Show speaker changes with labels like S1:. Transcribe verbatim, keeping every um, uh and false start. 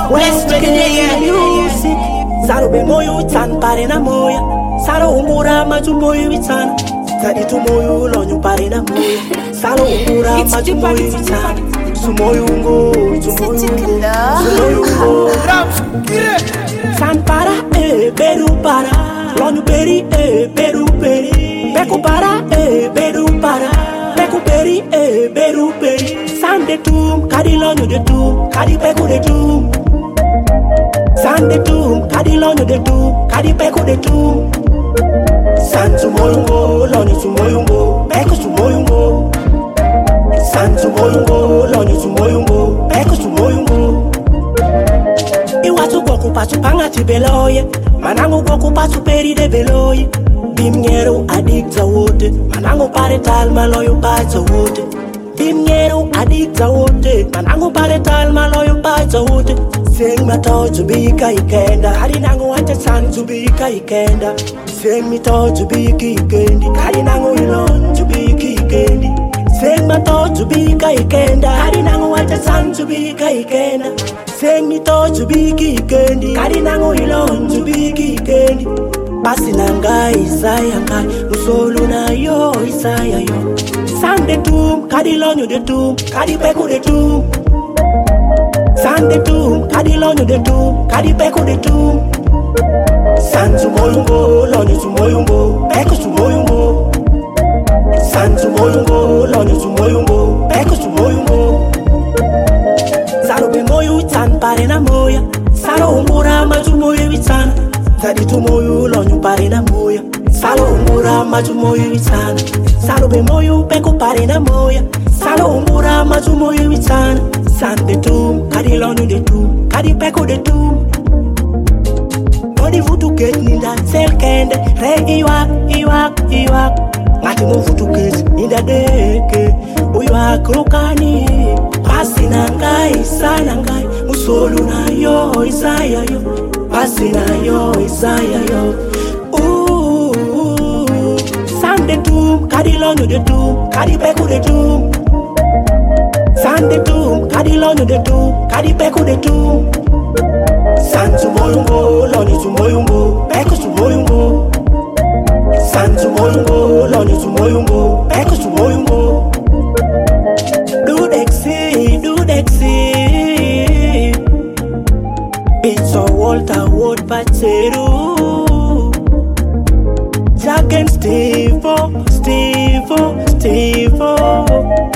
S1: West Kenya music. Saro be moyo tan pare na moya. Saro umura maju moyo witan. Tadi tu moyo lonyo pare na moya. Saro umura maju moyo witan. Sumoyo ngo, sumoyo ngo, sumoyo ngo. San para eh beru para. Lonyo beri eh beru beri. Beku para eh beru para. Beku beri eh beru beri. San de tum kadi lonyo de tum kadi beku de tum. San de tum kadi lonyo de tum kadi beku de tum. San sumoyo ngo lonyo sumoyo ngo beku sumoyo ngo. San sumoyo ngo lonyo sumoyo ngo beku sumoyo ngo. Iwatu goku patu panga tibeloye. Manango goku patu peri de beloye. Bimnyero adikta wote. Manango pare tal maloyo baita wote. Bimnyero adikta wote. Manango pare tal maloyo baita wote. Sing my to to be kaikenda. Kadi nango wante san to be kaikenda. Sing me to to be kikendi. Kadi nango ilon to be kikendi. Sing my to to be kaikenda. Kadi nango wante san to be kaikenda. Sing me to to be kikendi. Kadi nango ilon to be kikendi. Basi nanga isaya ngai musolo na yo isaya yo. Sande tum kadi lonyo de tum kadi peko de tum. Sande tum kadi lonyo de tum kadi peko de tum. San sumoyungo lonyo sumoyungo peko sumoyungo. San sumoyungo lonyo sumoyungo peko sumoyungo. Saro be moyo tan pare na moya. Saro umura maju moyo witana. Tadi tu moyo lonyo pare na moya. Salo umura maju moyo witana. Salo be moyo peko pare na moya. Salo umura maju moyo witana. San de tum kadi lonyo de tum kadi peko de tum. Body vutu ket ninda sel kende. Re iwak iwak iwak. Ngati mo vutu ket ninda deke. Uiwak rukani. Pasi nangai sana ngai. Musolu na yo isaya yo. Pasi na yo isaya yo. Ooh, san de tum kadi lonyo de tum kadi peko de tum. San de tum kadi lonyo de tum kadi peko de tum. San sumoyungo lonyo sumoyungo peko sumoyungo. San sumoyungo lonyo sumoyungo peko sumoyungo. Do dexy, do dexy. It's a Walter Wood Pacheru. Jack and Steve-O, Steve-O, Steve-O.